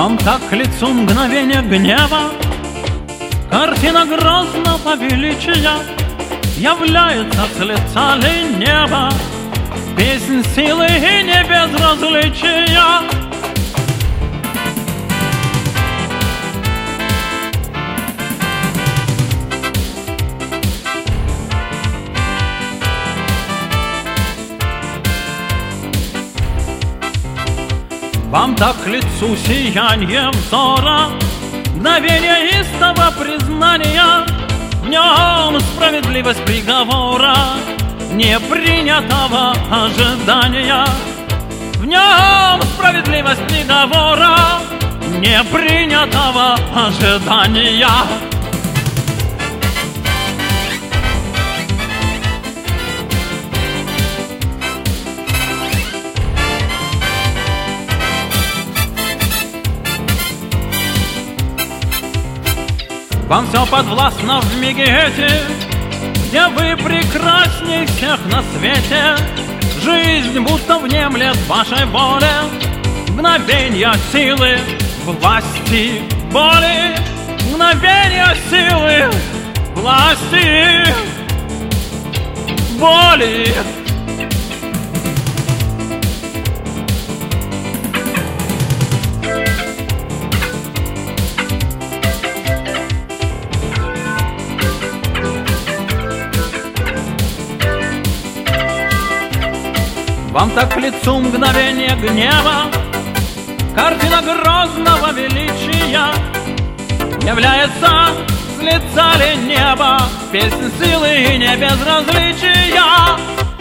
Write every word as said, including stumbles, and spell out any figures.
Вам так к лицу мгновение гнева, картина грозного величия является с лица ли неба, песнь силы и не безразличия. Вам так к лицу сиянье взора, мгновение истого признания, в нем справедливость приговора, не принятого ожидания. В нем справедливость приговора, не принятого ожидания. Вам все подвластно в миге эти, где вы прекрасней всех на свете. Жизнь будто внемлет вашей воле, мгновенья силы, власти, боли. Мгновенья силы, власти, боли. Вам так к лицу мгновение гнева, картина грозного величия является с лица ли неба, песнь силы и не безразличия.